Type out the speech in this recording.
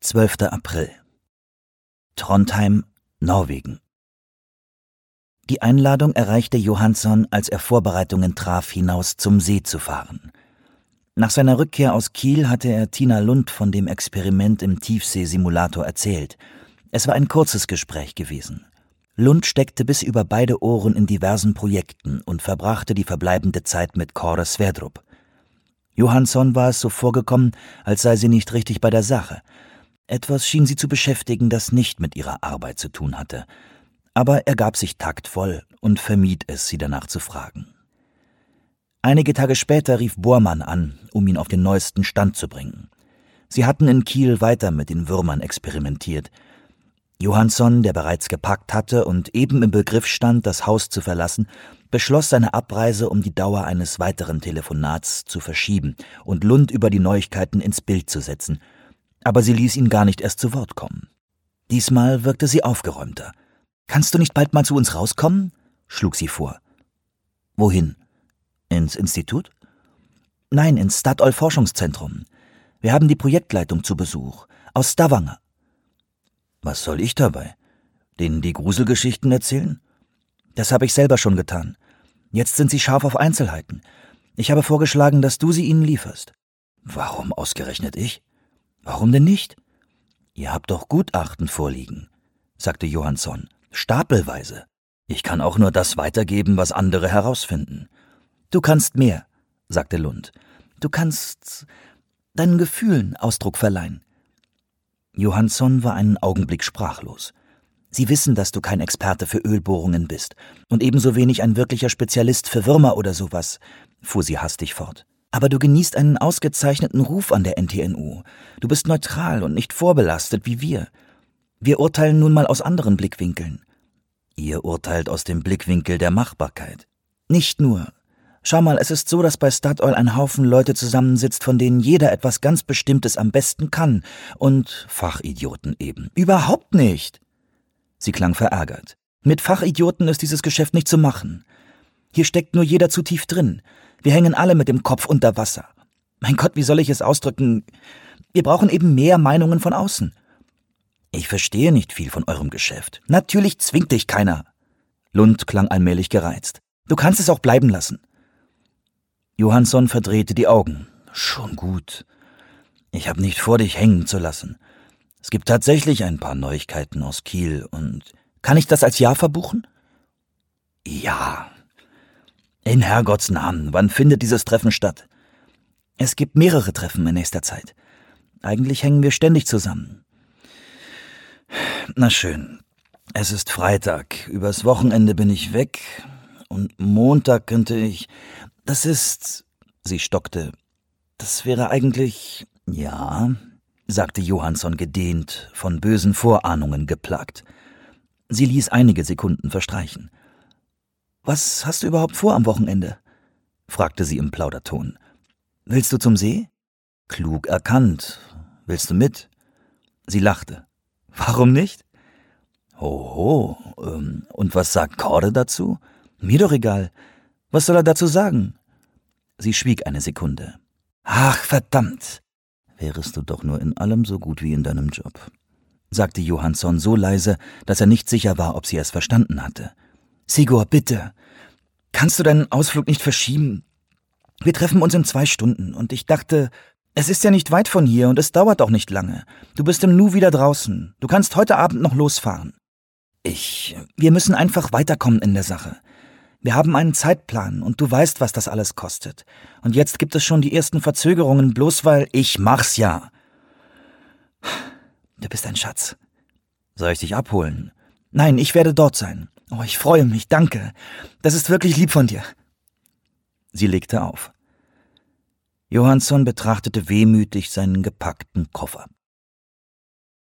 12. April. Trondheim, Norwegen. Die Einladung erreichte Johansson, als er Vorbereitungen traf, hinaus zum See zu fahren. Nach seiner Rückkehr aus Kiel hatte er Tina Lund von dem Experiment im Tiefseesimulator erzählt. Es war ein kurzes Gespräch gewesen. Lund steckte bis über beide Ohren in diversen Projekten und verbrachte die verbleibende Zeit mit Kåre Sverdrup. Johansson war es so vorgekommen, als sei sie nicht richtig bei der Sache. Etwas schien sie zu beschäftigen, das nicht mit ihrer Arbeit zu tun hatte. Aber er gab sich taktvoll und vermied es, sie danach zu fragen. Einige Tage später rief Bormann an, um ihn auf den neuesten Stand zu bringen. Sie hatten in Kiel weiter mit den Würmern experimentiert. Johansson, der bereits gepackt hatte und eben im Begriff stand, das Haus zu verlassen, beschloss seine Abreise um die Dauer eines weiteren Telefonats zu verschieben und Lund über die Neuigkeiten ins Bild zu setzen. Aber sie ließ ihn gar nicht erst zu Wort kommen. Diesmal wirkte sie aufgeräumter. »Kannst du nicht bald mal zu uns rauskommen?« schlug sie vor. »Wohin? Ins Institut?« »Nein, ins Statoil-Forschungszentrum. Wir haben die Projektleitung zu Besuch. Aus Stavanger.« »Was soll ich dabei? Denen die Gruselgeschichten erzählen?« »Das habe ich selber schon getan. Jetzt sind sie scharf auf Einzelheiten. Ich habe vorgeschlagen, dass du sie ihnen lieferst.« »Warum ausgerechnet ich?« »Warum denn nicht?« »Ihr habt doch Gutachten vorliegen«, sagte Johansson. »Stapelweise. Ich kann auch nur das weitergeben, was andere herausfinden.« »Du kannst mehr«, sagte Lund. »Du kannst deinen Gefühlen Ausdruck verleihen.« Johansson war einen Augenblick sprachlos. »Sie wissen, dass du kein Experte für Ölbohrungen bist und ebenso wenig ein wirklicher Spezialist für Würmer oder sowas«, fuhr sie hastig fort. »Aber du genießt einen ausgezeichneten Ruf an der NTNU. Du bist neutral und nicht vorbelastet wie wir. Wir urteilen nun mal aus anderen Blickwinkeln.« »Ihr urteilt aus dem Blickwinkel der Machbarkeit.« »Nicht nur. Schau mal, es ist so, dass bei Statoil ein Haufen Leute zusammensitzt, von denen jeder etwas ganz Bestimmtes am besten kann. Und Fachidioten eben. Überhaupt nicht!« Sie klang verärgert. »Mit Fachidioten ist dieses Geschäft nicht zu machen. Hier steckt nur jeder zu tief drin. Wir hängen alle mit dem Kopf unter Wasser. Mein Gott, wie soll ich es ausdrücken? Wir brauchen eben mehr Meinungen von außen.« »Ich verstehe nicht viel von eurem Geschäft.« »Natürlich zwingt dich keiner.« Lund klang allmählich gereizt. »Du kannst es auch bleiben lassen.« Johansson verdrehte die Augen. »Schon gut. Ich habe nicht vor, dich hängen zu lassen. Es gibt tatsächlich ein paar Neuigkeiten aus Kiel und...« »Kann ich das als Ja verbuchen?« »Ja. In Herrgotts Namen, wann findet dieses Treffen statt?« »Es gibt mehrere Treffen in nächster Zeit. Eigentlich hängen wir ständig zusammen.« »Na schön. Es ist Freitag. Übers Wochenende bin ich weg. Und Montag könnte ich... Das ist...« Sie stockte. »Das wäre eigentlich...« »Ja«, sagte Johansson gedehnt, von bösen Vorahnungen geplagt. Sie ließ einige Sekunden verstreichen. »Was hast du überhaupt vor am Wochenende?« fragte sie im Plauderton. »Willst du zum See?« »Klug erkannt. Willst du mit?« Sie lachte. »Warum nicht?« »Hoho, und was sagt Kåre dazu?« »Mir doch egal. Was soll er dazu sagen?« Sie schwieg eine Sekunde. »Ach, verdammt! Wärest du doch nur in allem so gut wie in deinem Job«, sagte Johansson so leise, dass er nicht sicher war, ob sie es verstanden hatte. »Sigurd, bitte! Kannst du deinen Ausflug nicht verschieben? Wir treffen uns in 2 Stunden und ich dachte, es ist ja nicht weit von hier und es dauert auch nicht lange. Du bist im Nu wieder draußen. Du kannst heute Abend noch losfahren.« Wir müssen einfach weiterkommen in der Sache. Wir haben einen Zeitplan und du weißt, was das alles kostet. Und jetzt gibt es schon die ersten Verzögerungen, bloß weil... »Ich mach's ja!« »Du bist ein Schatz.« »Soll ich dich abholen?« »Nein, ich werde dort sein. Oh, ich freue mich, danke. Das ist wirklich lieb von dir.« Sie legte auf. Johansson betrachtete wehmütig seinen gepackten Koffer.